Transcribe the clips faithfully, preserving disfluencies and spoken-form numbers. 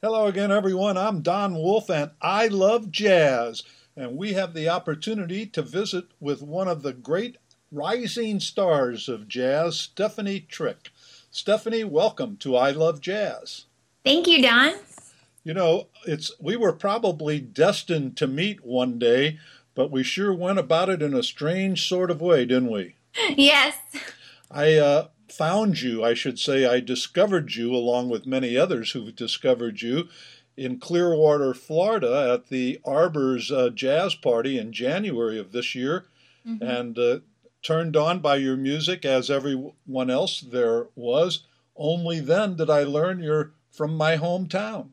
Hello again, everyone. I'm Don Wolf, and I love jazz. And we have the opportunity to visit with one of the great rising stars of jazz, Stephanie Trick. Stephanie, welcome to I Love Jazz. Thank you, Don. You know, it's we were probably destined to meet one day, but we sure went about it in a strange sort of way, didn't we? Yes. I uh, found you, I should say, I discovered you along with many others who've discovered you in Clearwater, Florida at the Arbors uh, Jazz Party in January of this year, hmm and uh, turned on by your music as everyone else there was. Only then did I learn you're from my hometown.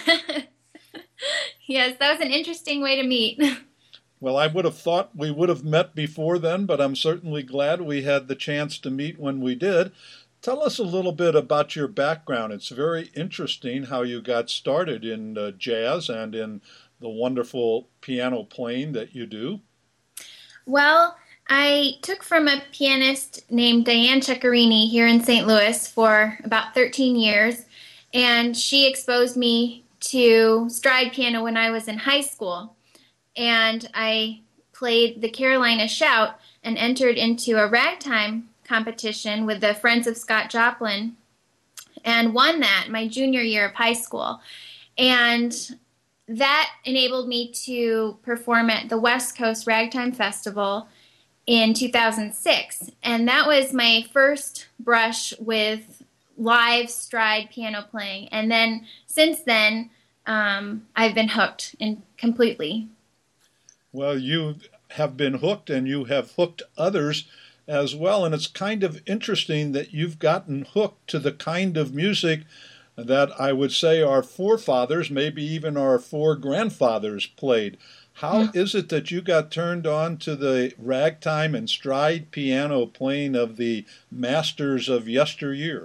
Yes, that was an interesting way to meet. Well, I would have thought we would have met before then, but I'm certainly glad we had the chance to meet when we did. Tell us a little bit about your background. It's very interesting how you got started in uh, jazz and in the wonderful piano playing that you do. Well, I took from a pianist named Diane Ceccarini here in Saint Louis for about thirteen years, and she exposed me to stride piano when I was in high school. And I played the Carolina Shout and entered into a ragtime competition with the Friends of Scott Joplin and won that my junior year of high school. And that enabled me to perform at the West Coast Ragtime Festival in two thousand six. And that was my first brush with live stride piano playing. And then since then, um, I've been hooked in completely. Well, you have been hooked and you have hooked others as well. And it's kind of interesting that you've gotten hooked to the kind of music that I would say our forefathers, maybe even our four grandfathers played. How is it that you got turned on to the ragtime and stride piano playing of the masters of yesteryear?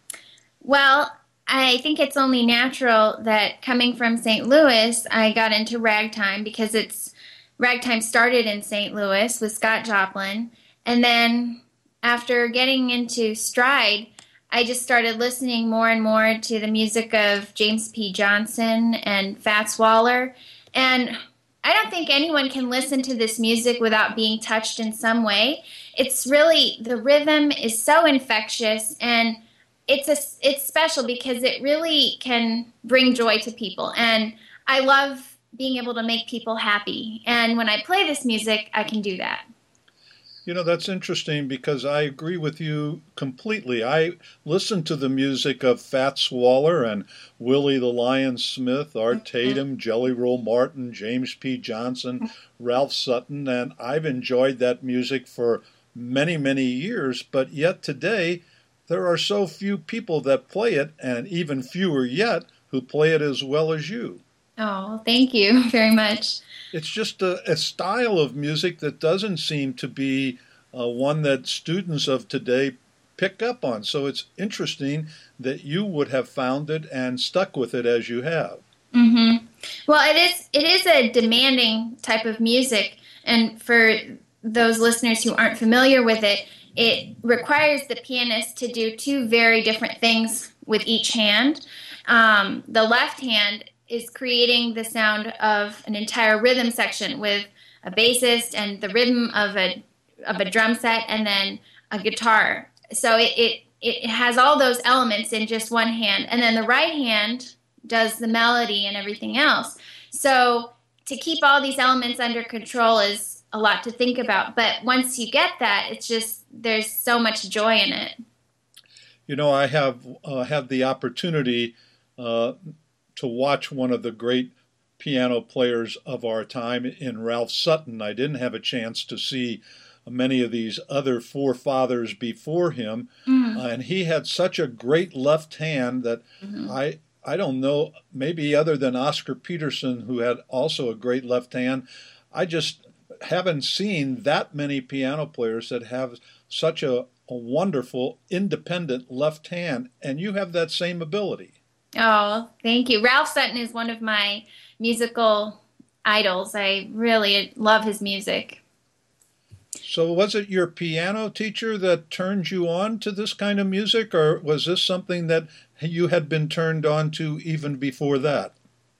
Well, I think it's only natural that coming from Saint Louis, I got into ragtime because it's ragtime started in Saint Louis with Scott Joplin. And then after getting into stride, I just started listening more and more to the music of James P. Johnson and Fats Waller. And I don't think anyone can listen to this music without being touched in some way. It's really, the rhythm is so infectious, and it's a, it's special because it really can bring joy to people. And I love being able to make people happy. And when I play this music, I can do that. You know, that's interesting because I agree with you completely. I listen to the music of Fats Waller and Willie the Lion Smith, Art Tatum, Jelly Roll Martin, James P. Johnson, Ralph Sutton, and I've enjoyed that music for many, many years. But yet today, there are so few people that play it, and even fewer yet who play it as well as you. Oh, thank you very much. It's just a, a style of music that doesn't seem to be uh, one that students of today pick up on. So it's interesting that you would have found it and stuck with it as you have. Mm-hmm. Well, it is it is a demanding type of music, and for those listeners who aren't familiar with it, it requires the pianist to do two very different things with each hand. Um, the left hand is creating the sound of an entire rhythm section with a bassist and the rhythm of a of a drum set and then a guitar. So it, it it has all those elements in just one hand, and then the right hand does the melody and everything else. So to keep all these elements under control is a lot to think about. But once you get that, it's just there's so much joy in it. You know, I have uh, had the opportunity uh, to watch one of the great piano players of our time in Ralph Sutton. I didn't have a chance to see many of these other forefathers before him, Mm-hmm. uh, and he had such a great left hand that Mm-hmm. I I don't know, maybe other than Oscar Peterson, who had also a great left hand, I just haven't seen that many piano players that have such a, a wonderful independent left hand, and you have that same ability. Oh, thank you. Ralph Sutton is one of my musical idols. I really love his music. So was it your piano teacher that turned you on to this kind of music, or was this something that you had been turned on to even before that?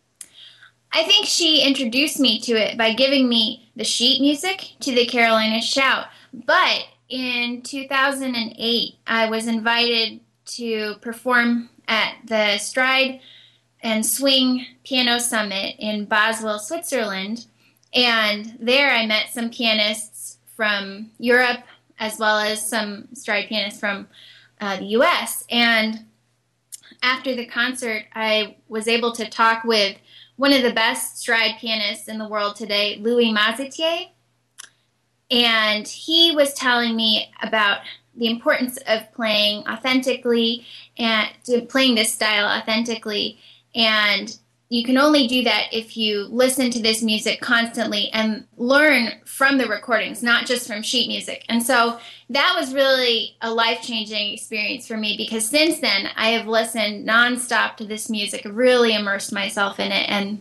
I think she introduced me to it by giving me the sheet music to the Carolina Shout. But in two thousand eight, I was invited to perform at the Stride and Swing Piano Summit in Basel, Switzerland. And there I met some pianists from Europe as well as some stride pianists from uh, the U S. And after the concert, I was able to talk with one of the best stride pianists in the world today, Louis Mazetier. And he was telling me about the importance of playing authentically and playing this style authentically. And you can only do that if you listen to this music constantly and learn from the recordings, not just from sheet music. And so that was really a life-changing experience for me, because since then I have listened nonstop to this music, really immersed myself in it, and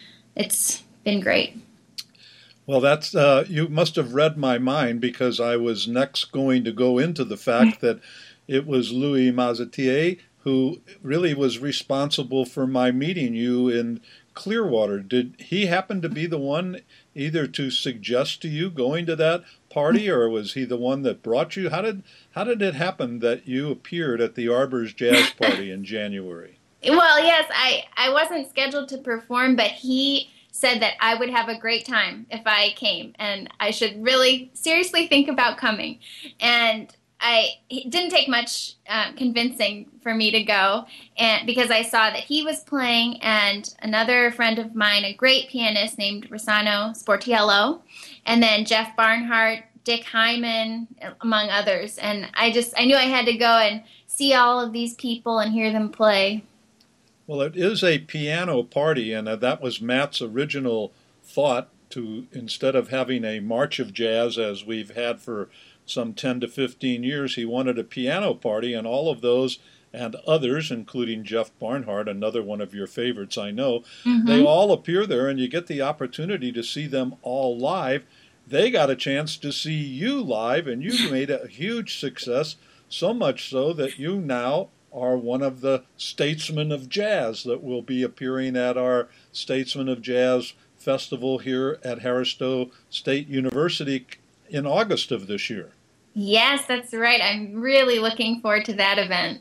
it's been great. Well, that's uh, you must have read my mind, because I was next going to go into the fact that it was Louis Mazetier who really was responsible for my meeting you in Clearwater. Did he happen to be the one either to suggest to you going to that party, or was he the one that brought you? How did how did it happen that you appeared at the Arbors Jazz Party in January? Well, yes, I, I wasn't scheduled to perform, but he said that I would have a great time if I came, and I should really seriously think about coming. And I it didn't take much um, convincing for me to go, and because I saw that he was playing, and another friend of mine, a great pianist named Rossano Sportiello, and then Jeff Barnhart, Dick Hyman, among others. And I just I knew I had to go and see all of these people and hear them play. Well, it is a piano party, and uh, that was Matt's original thought, to instead of having a march of jazz as we've had for some ten to fifteen years, he wanted a piano party, and all of those and others, including Jeff Barnhart, another one of your favorites I know, mm-hmm. they all appear there, and you get the opportunity to see them all live. They got a chance to see you live, and you made a huge success, so much so that you now are one of the Statesmen of Jazz that will be appearing at our Statesmen of Jazz Festival here at Harris-Stowe State University in August of this year. Yes, that's right. I'm really looking forward to that event.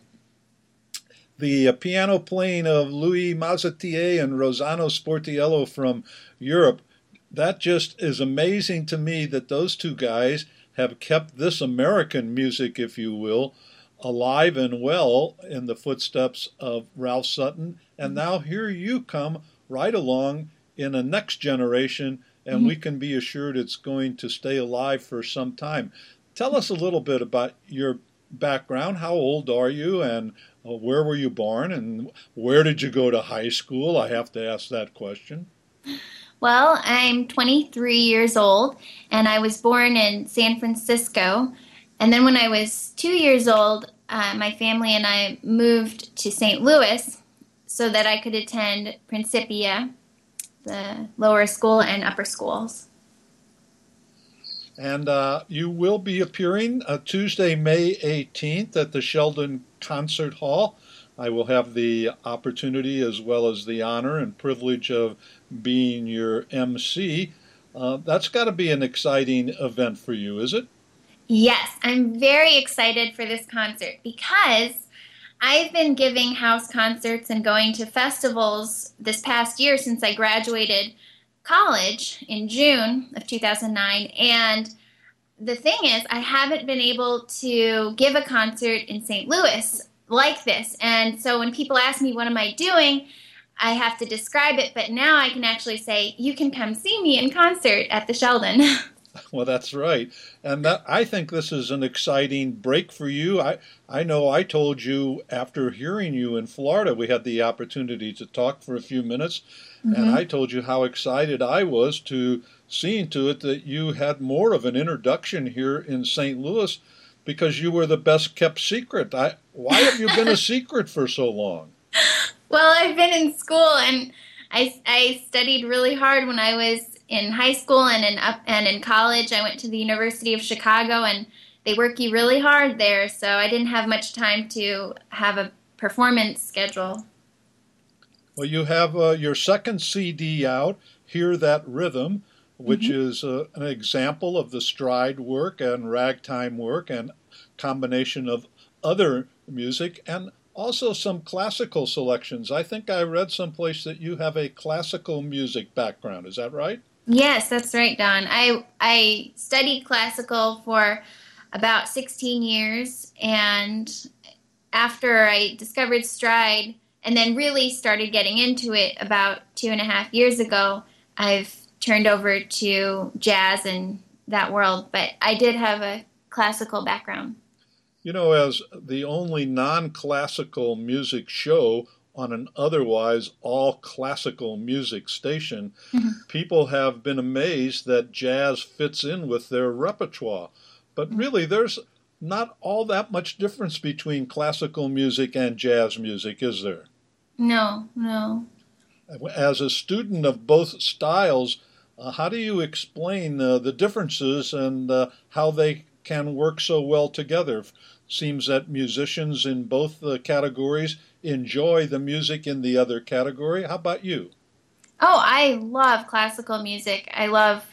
The uh, piano playing of Louis Mazetier and Rossano Sportiello from Europe, that just is amazing to me that those two guys have kept this American music, if you will, alive and well in the footsteps of Ralph Sutton. And now here you come right along in a next generation, and mm-hmm. we can be assured it's going to stay alive for some time. Tell us a little bit about your background. How old are you, and uh, where were you born, and where did you go to high school? I have to ask that question. Well, I'm twenty-three years old, and I was born in San Francisco. And then when I was two years old, uh, my family and I moved to Saint Louis so that I could attend Principia, the lower school and upper schools. And uh, you will be appearing uh, Tuesday, May eighteenth at the Sheldon Concert Hall. I will have the opportunity as well as the honor and privilege of being your M C. Uh, that's got to be an exciting event for you, is it? Yes, I'm very excited for this concert because I've been giving house concerts and going to festivals this past year since I graduated college in June of two thousand nine, and the thing is, I haven't been able to give a concert in Saint Louis like this. And so when people ask me what am I doing, I have to describe it, but now I can actually say, you can come see me in concert at the Sheldon. Well, that's right. And that, I think this is an exciting break for you. I, I know I told you after hearing you in Florida, we had the opportunity to talk for a few minutes, mm-hmm. and I told you how excited I was to seeing to it that you had more of an introduction here in Saint Louis because you were the best kept secret. I, why have you been a secret for so long? Well, I've been in school, and I, I studied really hard when I was in high school and in up and in college. I went to the University of Chicago, and they work you really hard there, so I didn't have much time to have a performance schedule. Well, you have uh, your second C D out, Hear That Rhythm, which mm-hmm. is uh, an example of the stride work and ragtime work and combination of other music and also some classical selections. I think I read someplace that you have a classical music background. Is that right? Yes, that's right, Don. I I studied classical for about sixteen years, and after I discovered stride and then really started getting into it about two and a half years ago, I've turned over to jazz and that world. But I did have a classical background. You know, as the only non-classical music show on an otherwise all-classical music station, mm-hmm. people have been amazed that jazz fits in with their repertoire. But mm-hmm. really, there's not all that much difference between classical music and jazz music, is there? No, no. As a student of both styles, uh, how do you explain uh, the differences and uh, how they can work so well together? Seems that musicians in both the categories enjoy the music in the other category. How about you? Oh, I love classical music. I love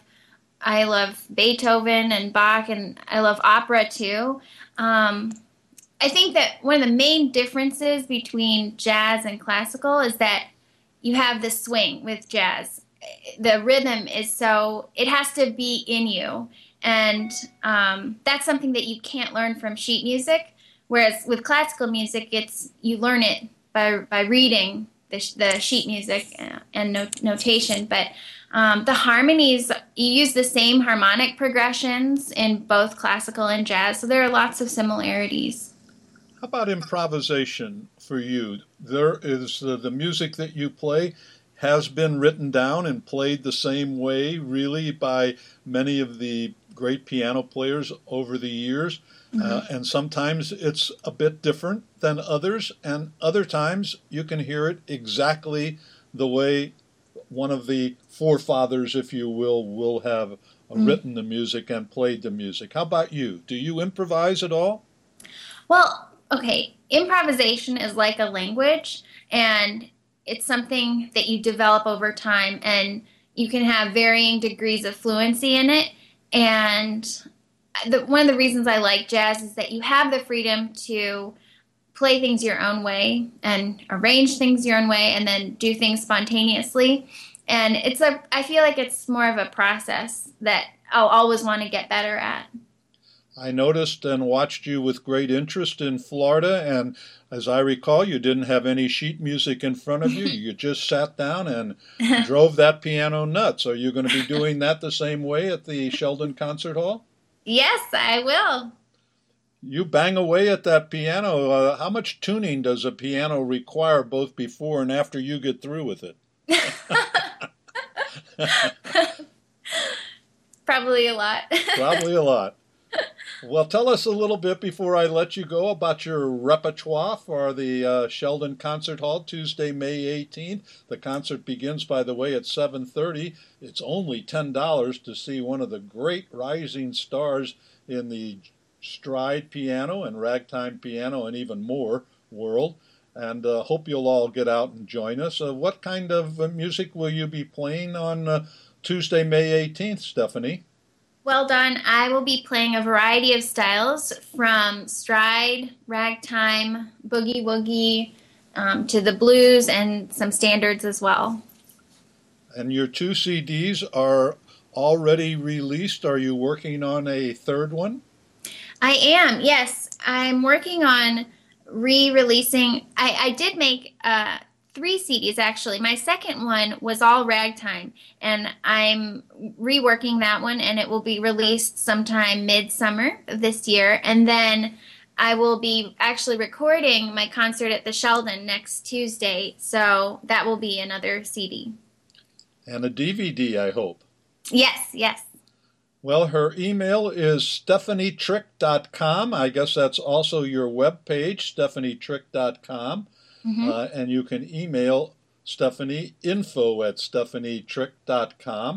I love Beethoven and Bach, and I love opera too. Um, I think that one of the main differences between jazz and classical is that you have the swing with jazz. The rhythm is so, it has to be in you. And um, that's something that you can't learn from sheet music. Whereas with classical music, it's you learn it by by reading the, the sheet music and not, notation. But um, the harmonies, you use the same harmonic progressions in both classical and jazz. So there are lots of similarities. How about improvisation for you? There is uh, the music that you play has been written down and played the same way, really, by many of the great piano players over the years. Mm-hmm. Uh, and sometimes it's a bit different than others, and other times you can hear it exactly the way one of the forefathers, if you will, will have mm-hmm. written the music and played the music. How about you? Do you improvise at all? Well, okay, improvisation is like a language, and it's something that you develop over time, and you can have varying degrees of fluency in it. And the, one of the reasons I like jazz is that you have the freedom to play things your own way and arrange things your own way and then do things spontaneously. And it's a, I feel like it's more of a process that I'll always want to get better at. I noticed and watched you with great interest in Florida, and as I recall, you didn't have any sheet music in front of you. You just sat down and drove that piano nuts. Are you going to be doing that the same way at the Sheldon Concert Hall? Yes, I will. You bang away at that piano. Uh, how much tuning does a piano require both before and after you get through with it? Probably a lot. Probably a lot. Well, tell us a little bit before I let you go about your repertoire for the uh, Sheldon Concert Hall, Tuesday, May eighteenth. The concert begins, by the way, at seven thirty. It's only ten dollars to see one of the great rising stars in the stride piano and ragtime piano and even more world. And uh, hope you'll all get out and join us. Uh, what kind of uh, music will you be playing on uh, Tuesday, May eighteenth, Stephanie? Well, Don, I will be playing a variety of styles from stride, ragtime, boogie woogie, um, to the blues and some standards as well. And your two C Ds are already released. Are you working on a third one? I am, yes. I'm working on re-releasing. I, I did make uh, three C Ds, actually. My second one was all ragtime, and I'm reworking that one, and it will be released sometime midsummer of this year. And then I will be actually recording my concert at the Sheldon next Tuesday, so that will be another C D. And a D V D, I hope. Yes, yes. Well, her email is stephanie trick dot com. I guess that's also your webpage, stephanie trick dot com. Mm-hmm. Uh, and you can email Stephanie, info at stephanie trick dot com.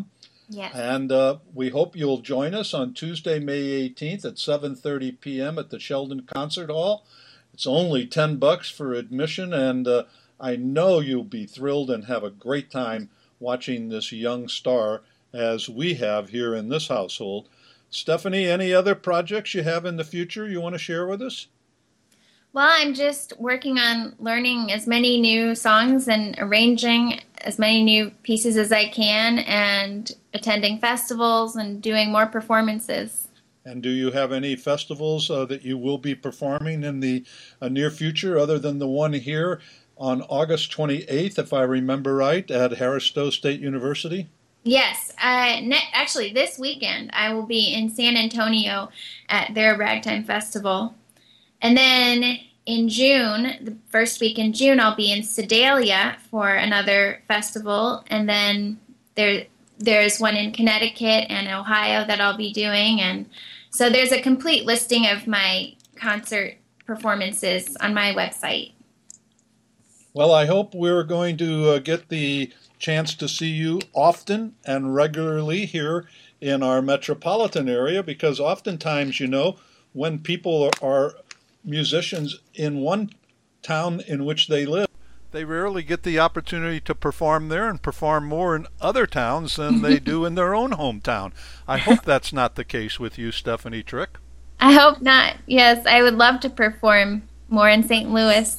Yes. And uh, we hope you'll join us on Tuesday, May eighteenth at seven thirty p m at the Sheldon Concert Hall. It's only ten bucks for admission, and uh, I know you'll be thrilled and have a great time watching this young star as we have here in this household. Stephanie, any other projects you have in the future you want to share with us? Well, I'm just working on learning as many new songs and arranging as many new pieces as I can and attending festivals and doing more performances. And do you have any festivals uh, that you will be performing in the uh, near future other than the one here on August twenty-eighth, if I remember right, at Harris Stowe State University? Yes, uh, ne- actually this weekend I will be in San Antonio at their Ragtime Festival. And then in June, the first week in June, I'll be in Sedalia for another festival. And then there, there's one in Connecticut and Ohio that I'll be doing. And so there's a complete listing of my concert performances on my website. Well, I hope we're going to uh, get the chance to see you often and regularly here in our metropolitan area, because oftentimes, you know, when people are musicians in one town in which they live, they rarely get the opportunity to perform there and perform more in other towns than they do in their own hometown. I hope that's not the case with you, Stephanie Trick. I hope not. Yes, I would love to perform more in Saint Louis.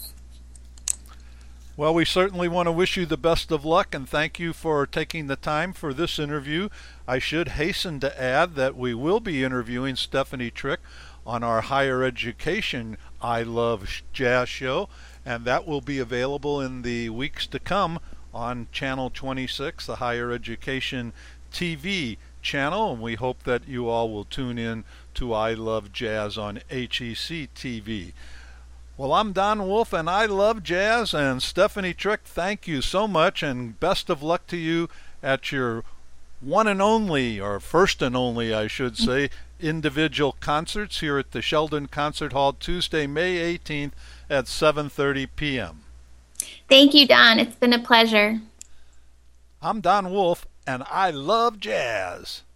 Well, we certainly want to wish you the best of luck and thank you for taking the time for this interview. I should hasten to add that we will be interviewing Stephanie Trick on our higher education I Love Jazz show, and that will be available in the weeks to come on Channel twenty-six, the higher education T V channel, and we hope that you all will tune in to I Love Jazz on H E C T V. Well, I'm Don Wolf, and I love jazz, and Stephanie Trick, thank you so much, and best of luck to you at your one and only, or first and only, I should say, individual concerts here at the Sheldon Concert Hall Tuesday, May eighteenth at seven thirty p m Thank you, Don. It's been a pleasure. I'm Don Wolf, and I love jazz.